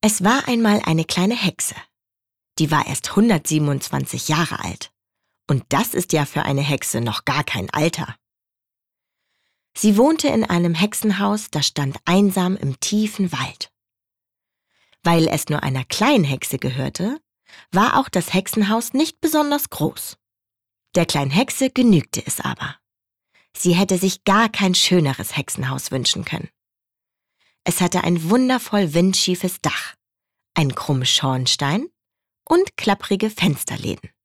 Es war einmal eine kleine Hexe. Die war erst 127 Jahre alt. Und das ist ja für eine Hexe noch gar kein Alter. Sie wohnte in einem Hexenhaus, das stand einsam im tiefen Wald. Weil es nur einer kleinen Hexe gehörte, war auch das Hexenhaus nicht besonders groß. Der kleinen Hexe genügte es aber. Sie hätte sich gar kein schöneres Hexenhaus wünschen können. Es hatte ein wundervoll windschiefes Dach, einen krummen Schornstein und klapprige Fensterläden.